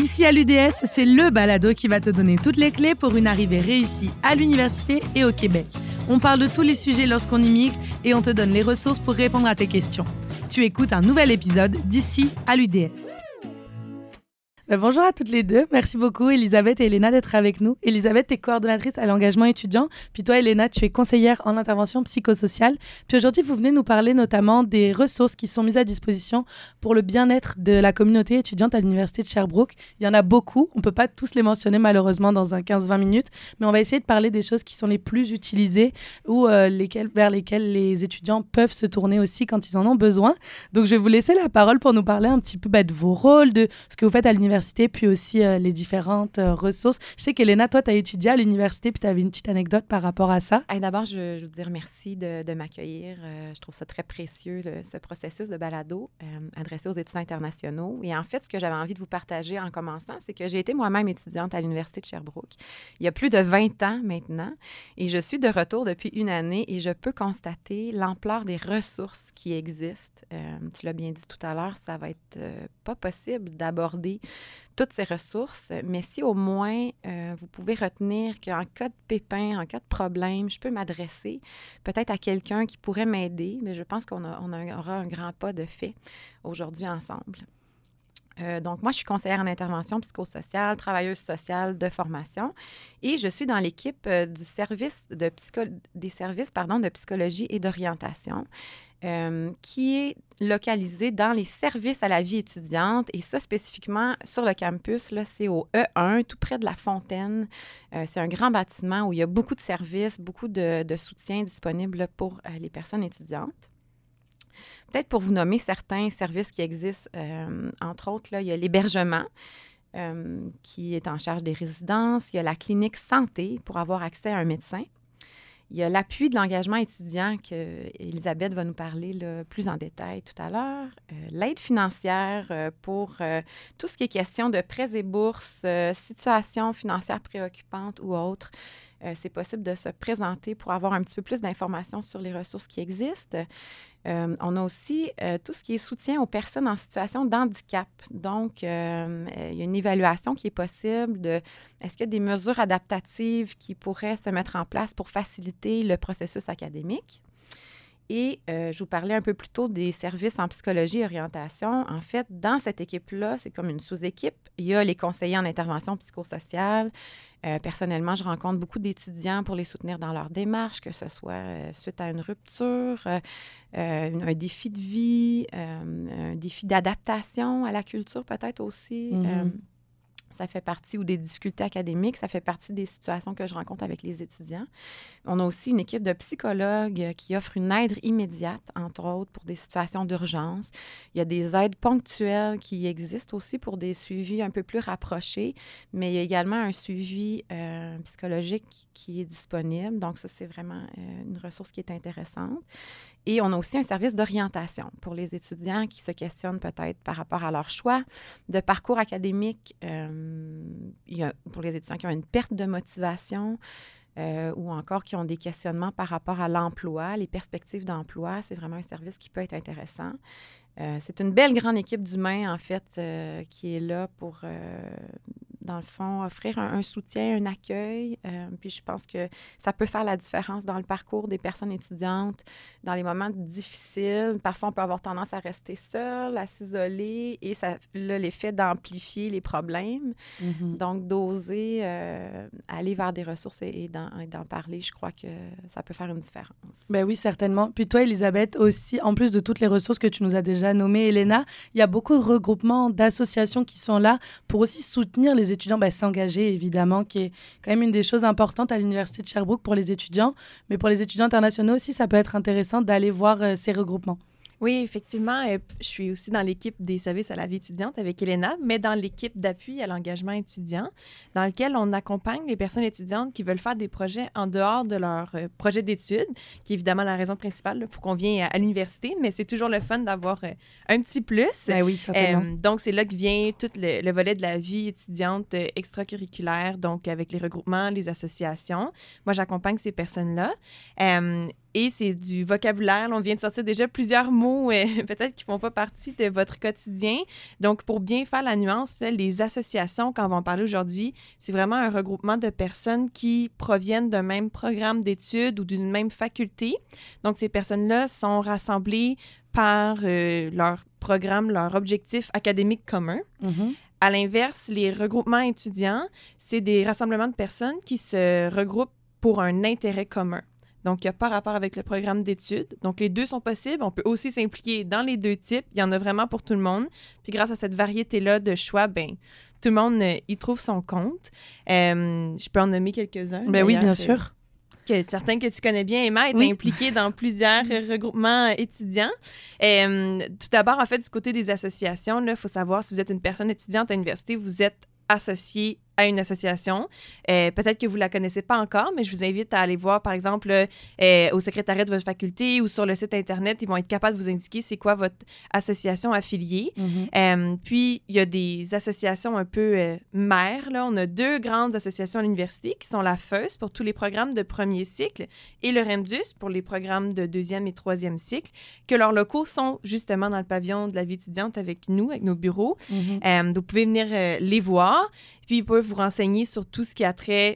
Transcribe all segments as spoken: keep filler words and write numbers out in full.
Ici à l'U D S, c'est le balado qui va te donner toutes les clés pour une arrivée réussie à l'université et au Québec. On parle de tous les sujets lorsqu'on immigre et on te donne les ressources pour répondre à tes questions. Tu écoutes un nouvel épisode d'Ici à l'U D S. Ben bonjour à toutes les deux. Merci beaucoup, Elisabeth et Elena, d'être avec nous. Elisabeth, tu es coordonnatrice à l'engagement étudiant. Puis toi, Elena, tu es conseillère en intervention psychosociale. Puis aujourd'hui, vous venez nous parler notamment des ressources qui sont mises à disposition pour le bien-être de la communauté étudiante à l'Université de Sherbrooke. Il y en a beaucoup. On ne peut pas tous les mentionner malheureusement dans un quinze vingt minutes, mais on va essayer de parler des choses qui sont les plus utilisées ou euh, lesquelles, vers lesquelles les étudiants peuvent se tourner aussi quand ils en ont besoin. Donc, je vais vous laisser la parole pour nous parler un petit peu bah, de vos rôles, de ce que vous faites à l'université, puis aussi euh, les différentes euh, ressources. Je sais qu'Elena, toi, tu as étudié à l'université, puis tu avais une petite anecdote par rapport à ça. Hey, d'abord, je, je veux dire merci de, de m'accueillir. Euh, je trouve ça très précieux, le, ce processus de balado euh, adressé aux étudiants internationaux. Et en fait, ce que j'avais envie de vous partager en commençant, c'est que j'ai été moi-même étudiante à l'Université de Sherbrooke il y a plus de vingt ans maintenant. Et je suis de retour depuis une année et je peux constater l'ampleur des ressources qui existent. Euh, tu l'as bien dit tout à l'heure, ça va être euh, pas possible d'aborder toutes ces ressources, mais si au moins euh, vous pouvez retenir qu'en cas de pépin, en cas de problème, je peux m'adresser peut-être à quelqu'un qui pourrait m'aider, mais je pense qu'on a, on a, aura un grand pas de fait aujourd'hui ensemble. Euh, donc, moi, je suis conseillère en intervention psychosociale, travailleuse sociale de formation et je suis dans l'équipe euh, du service de psycho- des services pardon, de psychologie et d'orientation euh, qui est localisé dans les services à la vie étudiante et ça spécifiquement sur le campus, là, c'est au E un, tout près de la Fontaine. Euh, c'est un grand bâtiment où il y a beaucoup de services, beaucoup de, de soutien disponible pour euh, les personnes étudiantes. Peut-être pour vous nommer certains services qui existent, euh, entre autres, là, il y a l'hébergement euh, qui est en charge des résidences. Il y a la clinique santé pour avoir accès à un médecin. Il y a l'appui de l'engagement étudiant que Elisabeth va nous parler là, plus en détail tout à l'heure. Euh, l'aide financière euh, pour euh, tout ce qui est question de prêts et bourses, euh, situations financières préoccupantes ou autres. Euh, c'est possible de se présenter pour avoir un petit peu plus d'informations sur les ressources qui existent. Euh, on a aussi euh, tout ce qui est soutien aux personnes en situation d'handicap. Donc, euh, il y a une évaluation qui est possible de est-ce qu'il y a des mesures adaptatives qui pourraient se mettre en place pour faciliter le processus académique. Et euh, je vous parlais un peu plus tôt des services en psychologie et orientation. En fait, dans cette équipe-là, c'est comme une sous-équipe. Il y a les conseillers en intervention psychosociale. Euh, personnellement, je rencontre beaucoup d'étudiants pour les soutenir dans leur démarche, que ce soit euh, suite à une rupture, euh, euh, un défi de vie, euh, un défi d'adaptation à la culture peut-être aussi. Mm-hmm. Euh, Ça fait partie, ou des difficultés académiques, ça fait partie des situations que je rencontre avec les étudiants. On a aussi une équipe de psychologues qui offre une aide immédiate, entre autres, pour des situations d'urgence. Il y a des aides ponctuelles qui existent aussi pour des suivis un peu plus rapprochés, mais il y a également un suivi euh, psychologique qui est disponible. Donc, ça, c'est vraiment euh, une ressource qui est intéressante. Et on a aussi un service d'orientation pour les étudiants qui se questionnent peut-être par rapport à leur choix de parcours académique. Euh, il y a, pour les étudiants qui ont une perte de motivation euh, ou encore qui ont des questionnements par rapport à l'emploi, les perspectives d'emploi, c'est vraiment un service qui peut être intéressant. Euh, c'est une belle grande équipe d'humains, en fait, euh, qui est là pour, euh, dans le fond, offrir un, un soutien, un accueil. Euh, puis je pense que ça peut faire la différence dans le parcours des personnes étudiantes, dans les moments difficiles. Parfois, on peut avoir tendance à rester seul, à s'isoler, et ça a l'effet d'amplifier les problèmes. Mm-hmm. Donc, d'oser euh, aller vers des ressources et, et, d'en, et d'en parler, je crois que ça peut faire une différence. Ben oui, certainement. Puis toi, Elisabeth, aussi, en plus de toutes les ressources que tu nous as déjà nommées, Elena, il y a beaucoup de regroupements, d'associations qui sont là pour aussi soutenir les étudiants, ben, s'engager, évidemment, qui est quand même une des choses importantes à l'Université de Sherbrooke pour les étudiants. Mais pour les étudiants internationaux aussi, ça peut être intéressant d'aller voir euh, ces regroupements. Oui, effectivement, euh, je suis aussi dans l'équipe des services à la vie étudiante avec Elena, mais dans l'équipe d'appui à l'engagement étudiant, dans lequel on accompagne les personnes étudiantes qui veulent faire des projets en dehors de leur euh, projet d'études, qui est évidemment la raison principale là, pour qu'on vienne à, à l'université, mais c'est toujours le fun d'avoir euh, un petit plus. Ben oui, certainement. Euh, donc, c'est là que vient tout le, le volet de la vie étudiante euh, extracurriculaire, donc avec les regroupements, les associations. Moi, j'accompagne ces personnes-là. Euh, et c'est du vocabulaire. Là, on vient de sortir déjà plusieurs mots euh, peut-être qui ne font pas partie de votre quotidien. Donc, pour bien faire la nuance, les associations, quand on va en parler aujourd'hui, c'est vraiment un regroupement de personnes qui proviennent d'un même programme d'études ou d'une même faculté. Donc, ces personnes-là sont rassemblées par euh, leur programme, leur objectif académique commun. Mm-hmm. À l'inverse, les regroupements étudiants, c'est des rassemblements de personnes qui se regroupent pour un intérêt commun. Donc, il n'y a pas rapport avec le programme d'études. Donc, les deux sont possibles. On peut aussi s'impliquer dans les deux types. Il y en a vraiment pour tout le monde. Puis, grâce à cette variété-là de choix, ben tout le monde euh, y trouve son compte. Euh, je peux en nommer quelques-uns. Ben oui, bien sûr. Que, certains que tu connais bien, Emma, est oui. impliquée dans plusieurs regroupements étudiants. Euh, tout d'abord, en fait, du côté des associations, il faut savoir, si vous êtes une personne étudiante à l'université, vous êtes associé à une association. Euh, peut-être que vous ne la connaissez pas encore, mais je vous invite à aller voir, par exemple, euh, au secrétariat de votre faculté ou sur le site Internet. Ils vont être capables de vous indiquer c'est quoi votre association affiliée. Mm-hmm. Euh, puis, il y a des associations un peu euh, mères. Là. On a deux grandes associations à l'université qui sont la F E U S pour tous les programmes de premier cycle et le REMDUS pour les programmes de deuxième et troisième cycle, que leurs locaux sont justement dans le pavillon de la vie étudiante avec nous, avec nos bureaux. Mm-hmm. Euh, vous pouvez venir euh, les voir. Puis, ils peuvent vous renseigner sur tout ce qui a trait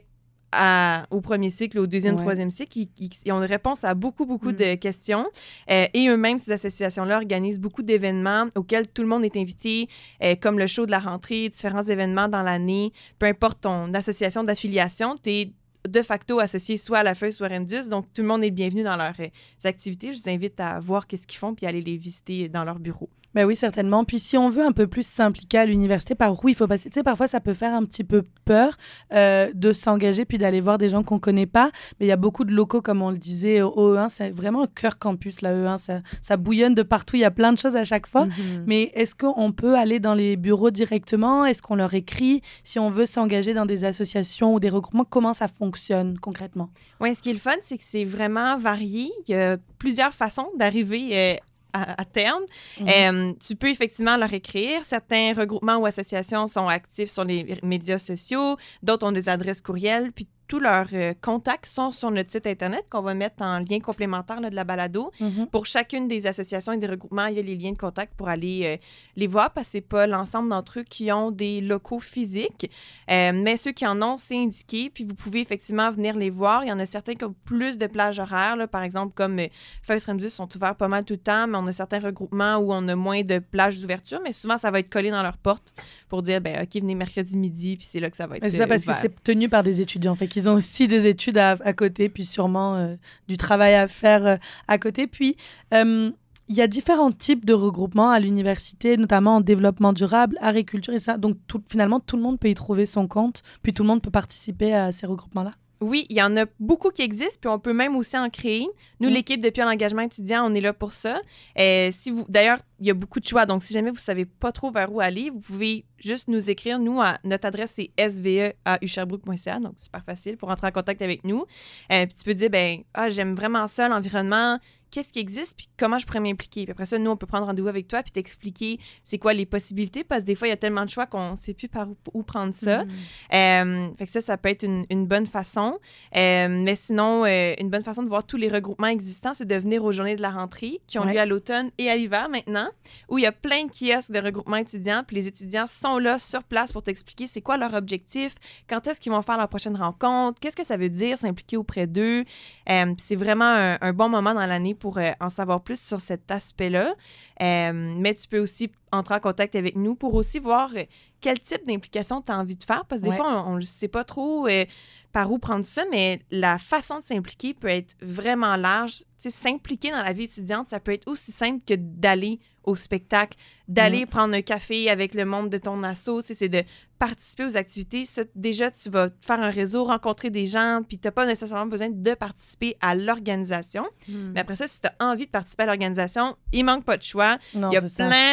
à, au premier cycle, au deuxième, ouais. troisième cycle. Ils, ils, ils ont une réponse à beaucoup, beaucoup mm. de questions. Euh, et eux-mêmes, ces associations-là organisent beaucoup d'événements auxquels tout le monde est invité, euh, comme le show de la rentrée, différents événements dans l'année. Peu importe ton association d'affiliation, tu es de facto associé soit à la F E U S, soit à REMDUS. Donc, tout le monde est bienvenu dans leurs euh, activités. Je vous invite à voir qu'est-ce qu'ils font puis aller les visiter dans leur bureau. Ben oui, certainement. Puis si on veut un peu plus s'impliquer à l'université, par où il faut passer? Tu sais, parfois, ça peut faire un petit peu peur euh, de s'engager puis d'aller voir des gens qu'on ne connaît pas. Mais il y a beaucoup de locaux, comme on le disait, au E un. C'est vraiment un cœur campus, la E un. Ça, ça bouillonne de partout. Il y a plein de choses à chaque fois. Mm-hmm. Mais est-ce qu'on peut aller dans les bureaux directement? Est-ce qu'on leur écrit? Si on veut s'engager dans des associations ou des regroupements, comment ça fonctionne concrètement? Oui, ce qui est le fun, c'est que c'est vraiment varié. Il y a plusieurs façons d'arriver euh, À, à terme. Mm-hmm. Euh, tu peux effectivement leur écrire. Certains regroupements ou associations sont actifs sur les médias sociaux, d'autres ont des adresses courriels, puis tous leurs euh, contacts sont sur notre site Internet qu'on va mettre en lien complémentaire là, de la balado. Mm-hmm. Pour chacune des associations et des regroupements, il y a les liens de contact pour aller euh, les voir parce que ce n'est pas l'ensemble d'entre eux qui ont des locaux physiques. Euh, mais ceux qui en ont, c'est indiqué. Puis vous pouvez effectivement venir les voir. Il y en a certains qui ont plus de plages horaires. Là, par exemple, comme euh, F E U S, REMDUS sont ouverts pas mal tout le temps, mais on a certains regroupements où on a moins de plages d'ouverture. Mais souvent, ça va être collé dans leur porte pour dire, ben OK, venez mercredi midi, puis c'est là que ça va être. Mais c'est ça, parce ouvert. Que c'est tenu par des étudiants. Fait qu'ils ont aussi des études à, à côté, puis sûrement euh, du travail à faire euh, à côté. Puis, euh, il y a différents types de regroupements à l'université, notamment en développement durable, agriculture et ça. Donc, tout, finalement, tout le monde peut y trouver son compte, puis tout le monde peut participer à ces regroupements-là. Oui, il y en a beaucoup qui existent, puis on peut même aussi en créer. Nous, mmh. l'équipe Depuis un engagement étudiant, on est là pour ça. Euh, si vous, d'ailleurs, il y a beaucoup de choix, donc si jamais vous ne savez pas trop vers où aller, vous pouvez juste nous écrire. Nous, à, notre adresse, c'est s v e a u sherbrooke point c a, donc super facile pour entrer en contact avec nous. Euh, puis tu peux dire, ben, ah, j'aime vraiment ça, l'environnement, qu'est-ce qui existe, puis comment je pourrais m'impliquer. Puis après ça, nous, on peut prendre rendez-vous avec toi puis t'expliquer c'est quoi les possibilités, parce que des fois, il y a tellement de choix qu'on ne sait plus par où, où prendre ça. Mm. Euh, fait que ça, ça peut être une, une bonne façon. Euh, mais sinon, euh, une bonne façon de voir tous les regroupements existants, c'est de venir aux journées de la rentrée qui ont ouais. lieu à l'automne et à l'hiver maintenant, où il y a plein de kiosques de regroupements étudiants, puis les étudiants sont là sur place pour t'expliquer c'est quoi leur objectif, quand est-ce qu'ils vont faire leur prochaine rencontre, qu'est-ce que ça veut dire s'impliquer auprès d'eux. Euh, puis c'est vraiment un, un bon moment dans l'année pour euh, en savoir plus sur cet aspect-là. Euh, mais tu peux aussi entrer en contact avec nous pour aussi voir euh, quel type d'implication tu as envie de faire, parce que des ouais. fois, on ne sait pas trop euh, par où prendre ça, mais la façon de s'impliquer peut être vraiment large. Tu sais, s'impliquer dans la vie étudiante, ça peut être aussi simple que d'aller au spectacle, d'aller mmh. prendre un café avec le monde de ton asso, tu sais, c'est de participer aux activités. Ça, déjà, tu vas faire un réseau, rencontrer des gens, puis tu n'as pas nécessairement besoin de participer à l'organisation. Mmh. Mais après ça, si tu as envie de participer à l'organisation, il manque pas de choix. Non, il y a plein ça. d'affaires qui sont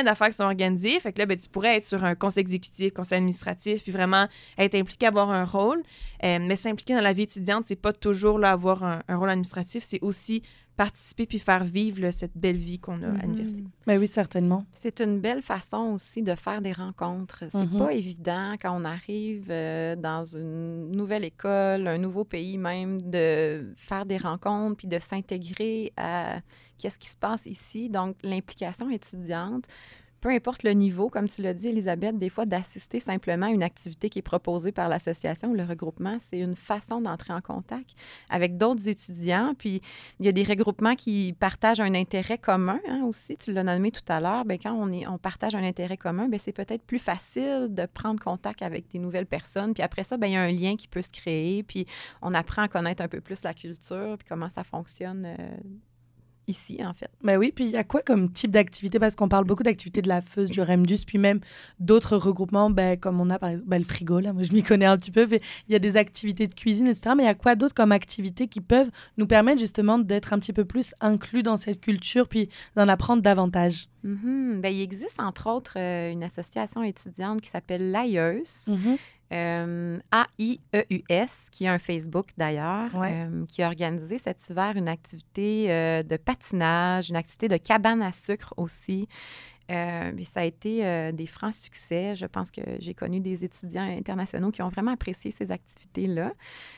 sont organisées. Fait que là, ben, tu pourrais être sur un conseil exécutif, conseil administratif, puis vraiment être impliqué, avoir un rôle. Euh, mais s'impliquer dans la vie étudiante, c'est pas toujours là, avoir un, un rôle administratif, c'est aussi participer puis faire vivre là, cette belle vie qu'on a mm-hmm. à l'université. Ben oui, certainement. C'est une belle façon aussi de faire des rencontres. C'est mm-hmm. pas évident quand on arrive euh, dans une nouvelle école, un nouveau pays même, de faire des rencontres puis de s'intégrer à qu'est-ce qui se passe ici. Donc, l'implication étudiante, peu importe le niveau, comme tu l'as dit, Elisabeth, des fois, d'assister simplement à une activité qui est proposée par l'association ou le regroupement, c'est une façon d'entrer en contact avec d'autres étudiants. Puis, il y a des regroupements qui partagent un intérêt commun hein, aussi. Tu l'as nommé tout à l'heure. Bien, quand on, est, on partage un intérêt commun, bien, c'est peut-être plus facile de prendre contact avec des nouvelles personnes. Puis après ça, bien, il y a un lien qui peut se créer. Puis, on apprend à connaître un peu plus la culture puis comment ça fonctionne euh, ici, en fait. Ben oui, puis il y a quoi comme type d'activité? Parce qu'on parle beaucoup d'activités de la F E S, du REMDUS, puis même d'autres regroupements, ben, comme on a par exemple ben, le frigo, là, moi je m'y connais un petit peu, il y a des activités de cuisine, et cetera. Mais il y a quoi d'autre comme activités qui peuvent nous permettre justement d'être un petit peu plus inclus dans cette culture, puis d'en apprendre davantage? Mm-hmm. Ben, il existe entre autres euh, une association étudiante qui s'appelle l'A I E U S. Mm-hmm. Euh, A I E U S, qui a un Facebook d'ailleurs, ouais. euh, qui a organisé cet hiver une activité euh, de patinage, une activité de cabane à sucre aussi. Euh, mais ça a été euh, des francs succès. Je pense que j'ai connu des étudiants internationaux qui ont vraiment apprécié ces activités-là.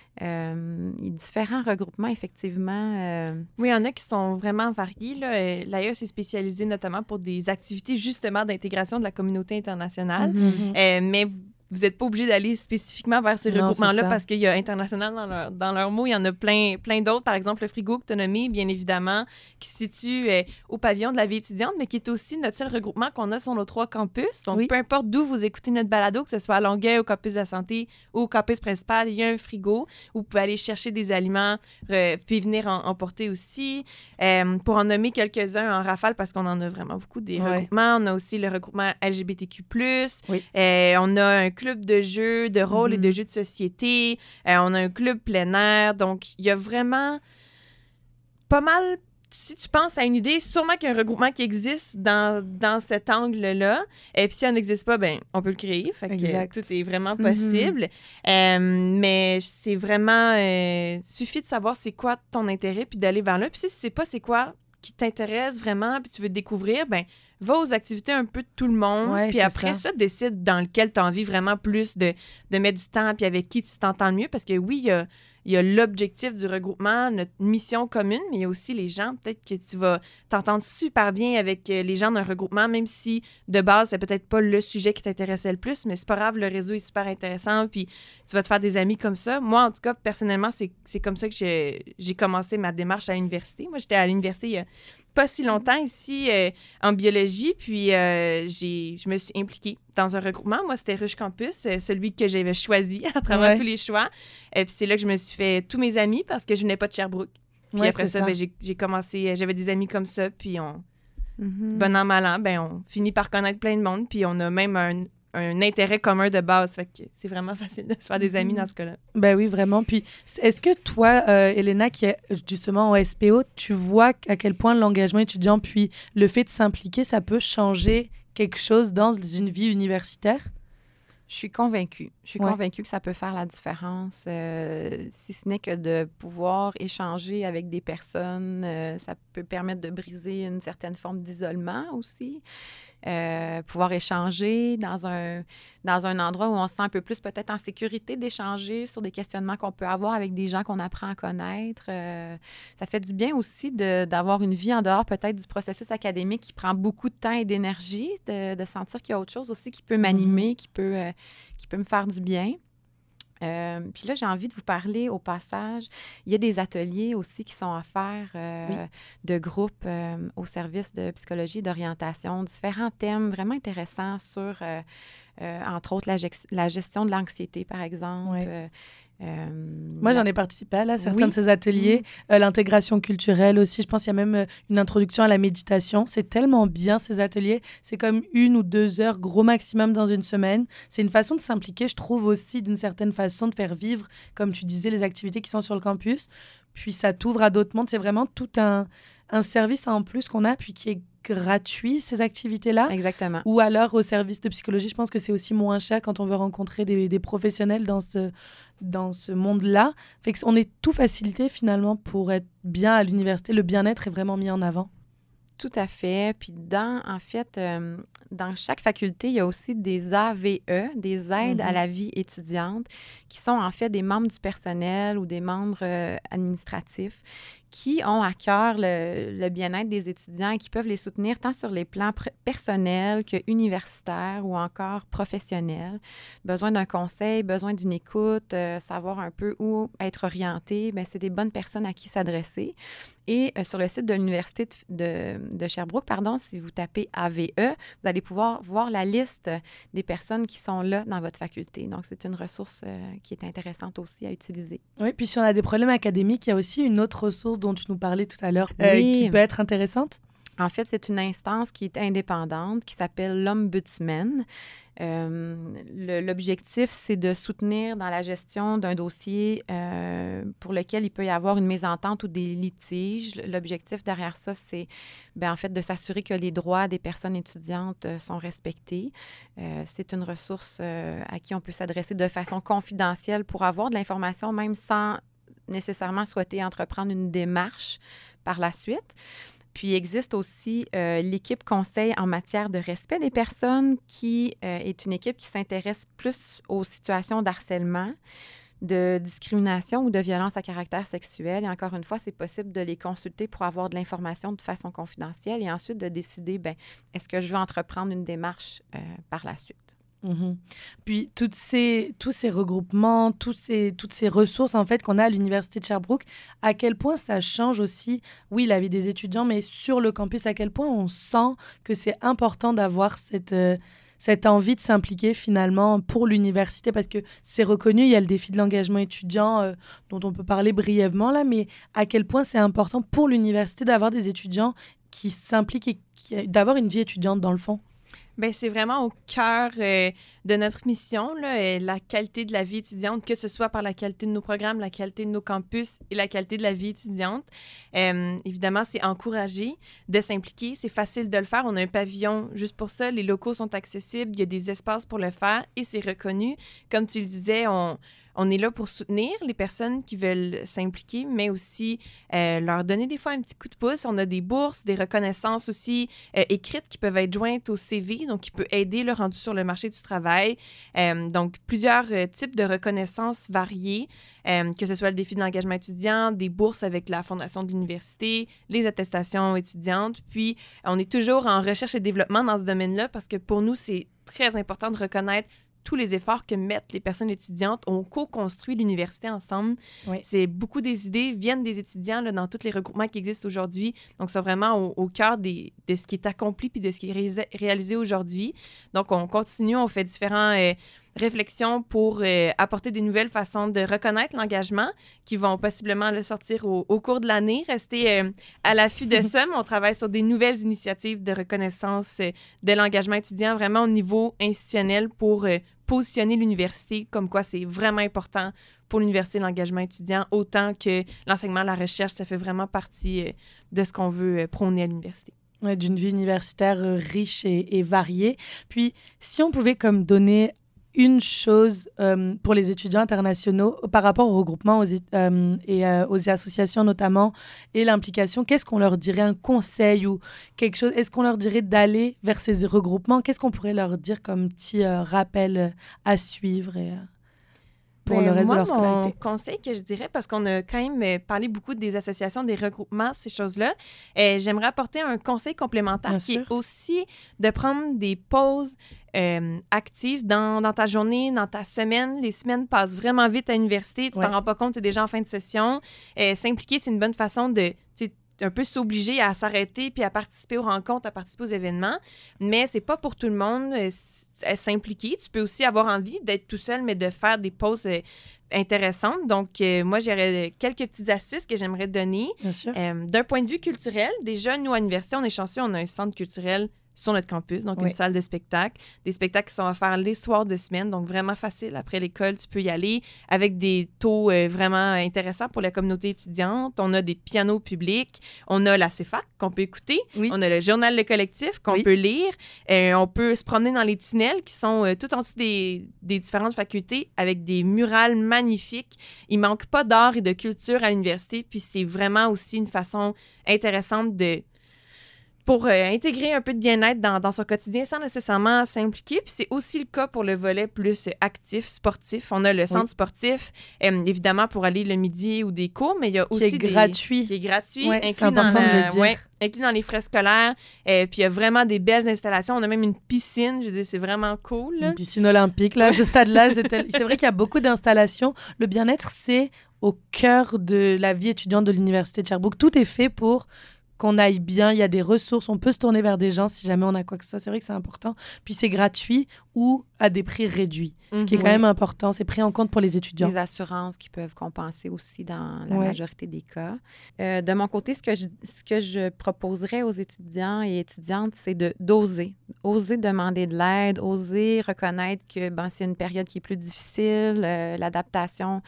Euh, il y a différents regroupements, effectivement. Euh... Oui, il y en a qui sont vraiment variés. L'A I E U S est spécialisée notamment pour des activités justement d'intégration de la communauté internationale. Mm-hmm. Euh, mais vous n'êtes pas obligé d'aller spécifiquement vers ces non, regroupements-là parce qu'il y a international dans leur, dans leur mot. Il y en a plein, plein d'autres. Par exemple, le frigo que tu as nommé, bien évidemment, qui se situe euh, au pavillon de la vie étudiante, mais qui est aussi notre seul regroupement qu'on a sur nos trois campus. Donc, oui. peu importe d'où vous écoutez notre balado, que ce soit à Longueuil, au campus de la santé ou au campus principal, il y a un frigo où vous pouvez aller chercher des aliments euh, puis venir en emporter aussi. Euh, pour en nommer quelques-uns en rafale, parce qu'on en a vraiment beaucoup des ouais. regroupements. On a aussi le regroupement L G B T Q plus. Oui. Euh, on a un club de jeux, de rôle mm-hmm. et de jeux de société. Euh, on a un club plein air. Donc, il y a vraiment pas mal... Si tu penses à une idée, sûrement qu'il y a un regroupement qui existe dans, dans cet angle-là. Et puis, si ça n'existe pas, ben on peut le créer. Fait que tout est vraiment possible. Mm-hmm. Euh, mais c'est vraiment... Euh, suffit de savoir c'est quoi ton intérêt puis d'aller vers là. Puis si tu sais pas c'est quoi qui t'intéresse vraiment puis tu veux découvrir, ben va aux activités un peu de tout le monde, ouais, puis après ça. ça, décide dans lequel tu as envie vraiment plus de, de mettre du temps, puis avec qui tu t'entends mieux, parce que oui, il y a, il y a l'objectif du regroupement, notre mission commune, mais il y a aussi les gens, peut-être que tu vas t'entendre super bien avec les gens d'un regroupement, même si de base, c'est peut-être pas le sujet qui t'intéressait le plus, mais c'est pas grave, le réseau est super intéressant, puis tu vas te faire des amis comme ça. Moi, en tout cas, personnellement, c'est, c'est comme ça que j'ai, j'ai commencé ma démarche à l'université. Moi, j'étais à l'université il y a pas si longtemps ici euh, en biologie, puis euh, j'ai, je me suis impliquée dans un regroupement. Moi, c'était Rush Campus, euh, celui que j'avais choisi à travers ouais. tous les choix. Et puis c'est là que je me suis fait tous mes amis parce que je venais pas de Sherbrooke. Puis ouais, après ça, ça. Ben, j'ai, j'ai commencé, j'avais des amis comme ça, puis on, mm-hmm. bon an, mal an, ben, on finit par connaître plein de monde, puis on a même un un intérêt commun de base. Fait que c'est vraiment facile de se faire des amis dans ce cas-là. Ben oui, vraiment. Puis, est-ce que toi, euh, Elena, qui est justement au S P O, tu vois à quel point l'engagement étudiant, puis le fait de s'impliquer, ça peut changer quelque chose dans une vie universitaire? Je suis convaincue. Je suis ouais. convaincue que ça peut faire la différence, euh, si ce n'est que de pouvoir échanger avec des personnes. Euh, ça peut permettre de briser une certaine forme d'isolement aussi. Euh, pouvoir échanger dans un, dans un endroit où on se sent un peu plus peut-être en sécurité d'échanger sur des questionnements qu'on peut avoir avec des gens qu'on apprend à connaître. Euh, ça fait du bien aussi de, d'avoir une vie en dehors peut-être du processus académique qui prend beaucoup de temps et d'énergie, de, de sentir qu'il y a autre chose aussi qui peut m'animer, mm-hmm. qui peut, euh, qui peut me faire du bien. Euh, puis là, j'ai envie de vous parler au passage. Il y a des ateliers aussi qui sont à faire euh, oui. de groupe euh, au service de psychologie et d'orientation, différents thèmes vraiment intéressants sur, euh, euh, entre autres, la, ge- la gestion de l'anxiété, par exemple. Oui. Euh, Euh, Moi, j'en ai participé à là, certains oui. de ces ateliers. Mmh. Euh, l'intégration culturelle aussi. Je pense qu'il y a même euh, une introduction à la méditation. C'est tellement bien, ces ateliers. C'est comme une ou deux heures, gros maximum dans une semaine. C'est une façon de s'impliquer, je trouve aussi, d'une certaine façon, de faire vivre, comme tu disais, les activités qui sont sur le campus. Puis ça t'ouvre à d'autres mondes. C'est vraiment tout un, un service en plus qu'on a, puis qui est gratuit, ces activités-là. Exactement. Ou alors, au service de psychologie, je pense que c'est aussi moins cher quand on veut rencontrer des, des professionnels dans ce, dans ce monde-là. Fait qu'on est tout facilité, finalement, pour être bien à l'université. Le bien-être est vraiment mis en avant. Tout à fait. Puis dans, en fait, euh, dans chaque faculté, il y a aussi des A V E, des aides mm-hmm. à la vie étudiante, qui sont en fait des membres du personnel ou des membres euh, administratifs qui ont à cœur le, le bien-être des étudiants et qui peuvent les soutenir tant sur les plans pr- personnels que universitaires ou encore professionnels. Besoin d'un conseil, besoin d'une écoute, euh, savoir un peu où être orienté, bien, c'est des bonnes personnes à qui s'adresser. Et euh, sur le site de l'Université de, de, de Sherbrooke, pardon, si vous tapez A V E, vous allez pouvoir voir la liste des personnes qui sont là dans votre faculté. Donc, c'est une ressource euh, qui est intéressante aussi à utiliser. Oui, puis si on a des problèmes académiques, il y a aussi une autre ressource dont tu nous parlais tout à l'heure, euh, oui. qui peut être intéressante. En fait, c'est une instance qui est indépendante, qui s'appelle l'Ombudsman. Euh, le, l'objectif, c'est de soutenir dans la gestion d'un dossier euh, pour lequel il peut y avoir une mésentente ou des litiges. L'objectif derrière ça, c'est bien, en fait de s'assurer que les droits des personnes étudiantes euh, sont respectés. Euh, c'est une ressource euh, à qui on peut s'adresser de façon confidentielle pour avoir de l'information, même sans nécessairement souhaiter entreprendre une démarche par la suite. Puis, il existe aussi euh, l'équipe conseil en matière de respect des personnes, qui euh, est une équipe qui s'intéresse plus aux situations d'harcèlement, de discrimination ou de violence à caractère sexuel. Et encore une fois, c'est possible de les consulter pour avoir de l'information de façon confidentielle et ensuite de décider, bien, est-ce que je veux entreprendre une démarche euh, par la suite. Mmh. Puis toutes ces, tous ces regroupements, tous ces, toutes ces ressources en fait qu'on a à l'Université de Sherbrooke, à quel point ça change aussi, oui, la vie des étudiants, mais sur le campus, à quel point on sent que c'est important d'avoir cette, euh, cette envie de s'impliquer finalement pour l'université, parce que c'est reconnu, il y a le défi de l'engagement étudiant euh, dont on peut parler brièvement là, mais à quel point c'est important pour l'université d'avoir des étudiants qui s'impliquent et qui, d'avoir une vie étudiante dans le fond. Bien, c'est vraiment au cœur euh, de notre mission, là, euh, la qualité de la vie étudiante, que ce soit par la qualité de nos programmes, la qualité de nos campus et la qualité de la vie étudiante. Euh, évidemment, c'est encouragé de s'impliquer. C'est facile de le faire. On a un pavillon juste pour ça. Les locaux sont accessibles. Il y a des espaces pour le faire et c'est reconnu. Comme tu le disais, on... On est là pour soutenir les personnes qui veulent s'impliquer, mais aussi euh, leur donner des fois un petit coup de pouce. On a des bourses, des reconnaissances aussi euh, écrites qui peuvent être jointes au C V, donc qui peut aider le rendu sur le marché du travail. Euh, donc, plusieurs euh, types de reconnaissances variées, euh, que ce soit le défi de l'engagement étudiant, des bourses avec la fondation de l'université, les attestations étudiantes. Puis, on est toujours en recherche et développement dans ce domaine-là parce que pour nous, c'est très important de reconnaître tous les efforts que mettent les personnes étudiantes. On co-construit l'université ensemble. Oui. C'est beaucoup des idées viennent des étudiants là, dans tous les regroupements qui existent aujourd'hui. Donc, c'est vraiment au, au cœur des, de ce qui est accompli puis de ce qui est ré- réalisé aujourd'hui. Donc, on continue, on fait différents euh, réflexions pour euh, apporter des nouvelles façons de reconnaître l'engagement qui vont possiblement le sortir au, au cours de l'année. Rester euh, à l'affût de ça, mais on travaille sur des nouvelles initiatives de reconnaissance euh, de l'engagement étudiant vraiment au niveau institutionnel pour euh, positionner l'université comme quoi c'est vraiment important pour l'université l'engagement étudiant, autant que l'enseignement, la recherche, ça fait vraiment partie euh, de ce qu'on veut euh, prôner à l'université. Ouais, d'une vie universitaire euh, riche et, et variée. Puis, si on pouvait comme donner une chose euh, pour les étudiants internationaux par rapport au regroupement aux, euh, et euh, aux associations notamment et l'implication, qu'est-ce qu'on leur dirait, un conseil ou quelque chose? Est-ce qu'on leur dirait d'aller vers ces regroupements? Qu'est-ce qu'on pourrait leur dire comme petit euh, rappel à suivre et, euh, pour ben, le reste moi, de leur scolarité? Mon conseil que je dirais, parce qu'on a quand même parlé beaucoup des associations, des regroupements, ces choses-là, euh, j'aimerais apporter un conseil complémentaire Bien qui sûr. Est aussi de prendre des pauses Euh, active dans, dans ta journée, dans ta semaine. Les semaines passent vraiment vite à l'université. Tu ouais. t'en rends pas compte, tu es déjà en fin de session. Euh, s'impliquer, c'est une bonne façon de un peu s'obliger à s'arrêter puis à participer aux rencontres, à participer aux événements. Mais c'est pas pour tout le monde euh, s'impliquer. Tu peux aussi avoir envie d'être tout seul, mais de faire des pauses euh, intéressantes. Donc, euh, moi, j'aurais quelques petites astuces que j'aimerais donner. Bien sûr. Euh, d'un point de vue culturel, déjà, nous, à l'université, on est chanceux, on a un centre culturel sur notre campus, donc oui. une salle de spectacle. Des spectacles qui sont offerts les soirs de semaine, donc vraiment facile. Après l'école, tu peux y aller avec des taux euh, vraiment intéressants pour la communauté étudiante. On a des pianos publics, on a la C F A C qu'on peut écouter, Oui. on a le journal Le Collectif qu'on Oui. peut lire, euh, on peut se promener dans les tunnels qui sont euh, tout en dessous des, des différentes facultés avec des murales magnifiques. Il manque pas d'art et de culture à l'université, puis c'est vraiment aussi une façon intéressante de pour euh, intégrer un peu de bien-être dans, dans son quotidien sans nécessairement s'impliquer. Puis c'est aussi le cas pour le volet plus actif, sportif. On a le centre oui. sportif, euh, évidemment, pour aller le midi ou des cours, mais il y a Qui aussi est des... gratuit. Qui est gratuit. Ouais, inclus c'est important dans de la- le dire. ouais, inclus dans les frais scolaires. Euh, puis il y a vraiment des belles installations. On a même une piscine. Je veux dire, c'est vraiment cool. Là. Une piscine olympique, là, à ce stade-là, c'est, tel- c'est vrai qu'il y a beaucoup d'installations. Le bien-être, c'est au cœur de la vie étudiante de l'Université de Sherbrooke. Tout est fait pour qu'on aille bien, il y a des ressources, on peut se tourner vers des gens si jamais on a quoi que ce soit, c'est vrai que c'est important. Puis c'est gratuit ou à des prix réduits, ce qui est Mhm. quand même important, c'est pris en compte pour les étudiants. Les assurances qui peuvent compenser aussi dans la Ouais. majorité des cas. Euh, de mon côté, ce que, je, ce que je proposerais aux étudiants et étudiantes, c'est de, d'oser. Oser demander de l'aide, oser reconnaître que ben, c'est une période qui est plus difficile, euh, l'adaptation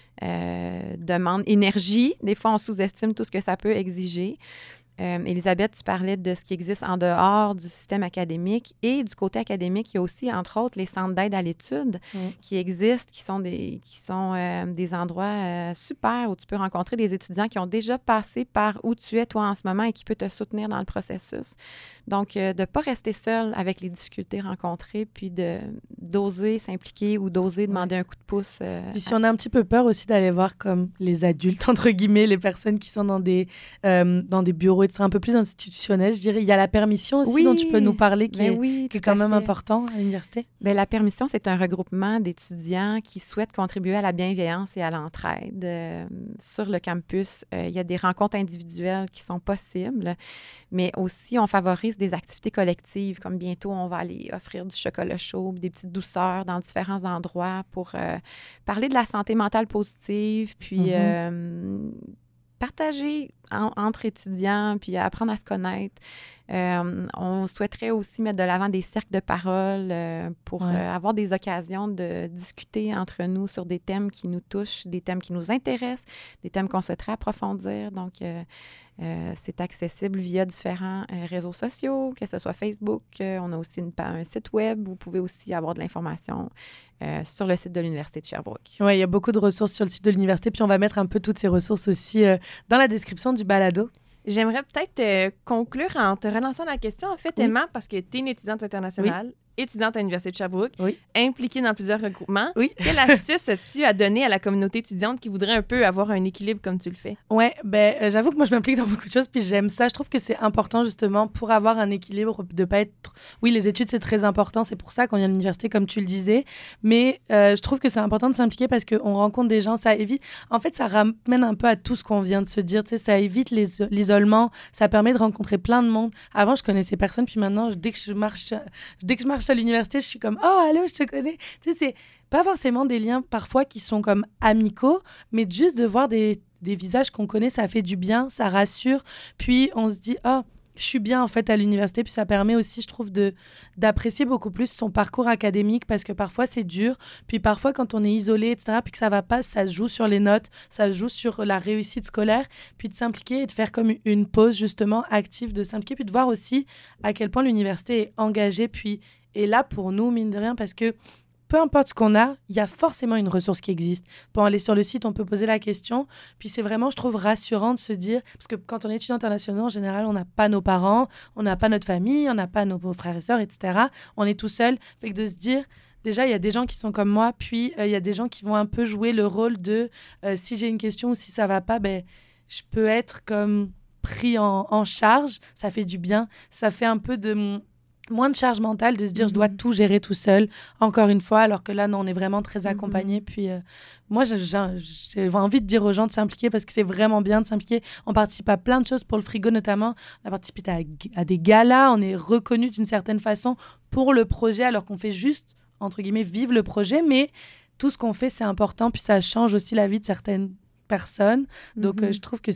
euh, demande énergie. Des fois, on sous-estime tout ce que ça peut exiger. Euh, Elisabeth, tu parlais de ce qui existe en dehors du système académique. Et du côté académique, il y a aussi, entre autres, les centres d'aide à l'étude Mm. qui existent, qui sont des, qui sont, euh, des endroits euh, super où tu peux rencontrer des étudiants qui ont déjà passé par où tu es, toi, en ce moment, et qui peuvent te soutenir dans le processus. Donc, euh, de ne pas rester seul avec les difficultés rencontrées, puis de, d'oser s'impliquer ou d'oser demander un coup de pouce. euh, Puis si on a un petit peu peur aussi d'aller voir comme les adultes, entre guillemets, les personnes qui sont dans des, euh, dans des bureaux et un peu plus institutionnels, je dirais, il y a la permission aussi Oui, dont tu peux nous parler qui ben est, oui, qui est tout à quand même fait. important à l'université. Bien, la permission, c'est un regroupement d'étudiants qui souhaitent contribuer à la bienveillance et à l'entraide. Euh, sur le campus, euh, il y a des rencontres individuelles qui sont possibles, mais aussi on favorise des activités collectives, comme bientôt on va aller offrir du chocolat chaud, des petites douceurs dans différents endroits pour euh, parler de la santé mentale positive, puis Mm-hmm. euh, partager en- entre étudiants, puis apprendre à se connaître. Euh, on souhaiterait aussi mettre de l'avant des cercles de parole euh, pour Ouais. euh, avoir des occasions de discuter entre nous sur des thèmes qui nous touchent, des thèmes qui nous intéressent, des thèmes qu'on souhaiterait approfondir. Donc, euh, euh, c'est accessible via différents euh, réseaux sociaux, que ce soit Facebook. Euh, on a aussi une, pa- un site web. Vous pouvez aussi avoir de l'information euh, sur le site de l'Université de Sherbrooke. Oui, il y a beaucoup de ressources sur le site de l'université, puis on va mettre un peu toutes ces ressources aussi euh, dans la description du balado. J'aimerais peut-être euh, conclure en te relançant la question, en fait, Oui. Emma, parce que tu es une étudiante internationale, étudiante à l'Université de Sherbrooke, Oui. impliquée dans plusieurs regroupements. Oui. Quelle astuce as-tu à donner à la communauté étudiante qui voudrait un peu avoir un équilibre comme tu le fais? Ouais, ben euh, j'avoue que moi je m'implique dans beaucoup de choses puis j'aime ça. Je trouve que c'est important justement pour avoir un équilibre de pas être. Oui, les études c'est très important, c'est pour ça qu'on vient à l'université comme tu le disais. Mais euh, je trouve que c'est important de s'impliquer parce qu'on rencontre des gens, ça évite. En fait, ça ramène un peu à tout ce qu'on vient de se dire. Tu sais, ça évite les... l'isolement, ça permet de rencontrer plein de monde. Avant, je connaissais personne, puis maintenant, dès que je marche, dès que je marche à l'université, je suis comme oh allô, je te connais. Tu sais, c'est pas forcément des liens parfois qui sont comme amicaux, mais juste de voir des, des visages qu'on connaît, ça fait du bien, ça rassure. Puis on se dit, oh, je suis bien en fait à l'université. Puis ça permet aussi, je trouve, de, d'apprécier beaucoup plus son parcours académique parce que parfois c'est dur. Puis parfois quand on est isolé, et cetera, puis que ça va pas, ça se joue sur les notes, ça se joue sur la réussite scolaire. Puis de s'impliquer et de faire comme une pause justement active, de s'impliquer, puis de voir aussi à quel point l'université est engagée, puis est là pour nous, mine de rien, parce que peu importe ce qu'on a, il y a forcément une ressource qui existe. Pour aller sur le site, on peut poser la question. Puis c'est vraiment, je trouve, rassurant de se dire... Parce que quand on est étudiant international, en général, on n'a pas nos parents, on n'a pas notre famille, on n'a pas nos frères et sœurs, et cetera. On est tout seul. Fait que de se dire... Déjà, il y a des gens qui sont comme moi, puis euh, il y a des gens qui vont un peu jouer le rôle de... Euh, si j'ai une question ou si ça va pas, ben, je peux être comme pris en, en charge. Ça fait du bien. Ça fait un peu de... moins de charge mentale de se dire mm-hmm. je dois tout gérer tout seul, encore une fois, alors que là, non, on est vraiment très accompagnés. Mm-hmm. Puis euh, moi, j'ai, j'ai envie de dire aux gens de s'impliquer parce que c'est vraiment bien de s'impliquer. On participe à plein de choses pour le frigo, notamment. On a participé à, à des galas, on est reconnu d'une certaine façon pour le projet, alors qu'on fait juste, entre guillemets, vivre le projet. Mais tout ce qu'on fait, c'est important, puis ça change aussi la vie de certaines personnes. Donc, mm-hmm. euh, je trouve que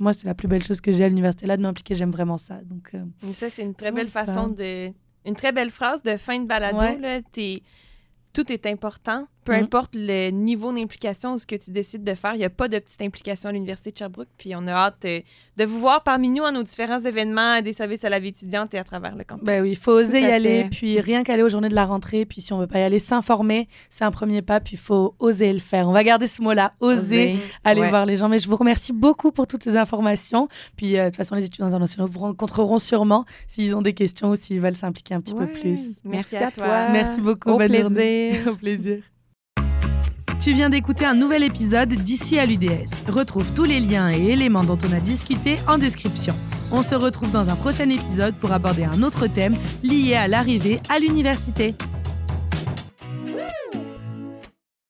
moi, c'est la plus belle chose que j'ai à l'université là, de m'impliquer. J'aime vraiment ça. Donc, euh, Et ça, c'est une très ouais, belle ça. façon de... Une très belle phrase de fin de balado. Ouais. Là, t'es... Tout est important, peu Mm. importe le niveau d'implication ou ce que tu décides de faire. Il n'y a pas de petite implication à l'Université de Sherbrooke. Puis on a hâte euh, de vous voir parmi nous à nos différents événements, des services à la vie étudiante et à travers le campus. Ben oui, il faut oser Tout y à aller, fait. puis rien qu'aller aux journées de la rentrée, puis si on veut pas y aller, s'informer, c'est un premier pas, puis il faut oser le faire. On va garder ce mot-là, oser, aller Ouais. voir les gens. Mais je vous remercie beaucoup pour toutes ces informations. Puis euh, de toute façon, les étudiants internationaux vous rencontreront sûrement s'ils ont des questions ou s'ils veulent s'impliquer un petit Ouais. peu plus. Merci Merci à à toi. toi. Merci beaucoup, Au bonne journée. plaisir. Au plaisir. Tu viens d'écouter un nouvel épisode d'Ici à l'U D S. Retrouve tous les liens et éléments dont on a discuté en description. On se retrouve dans un prochain épisode pour aborder un autre thème lié à l'arrivée à l'université.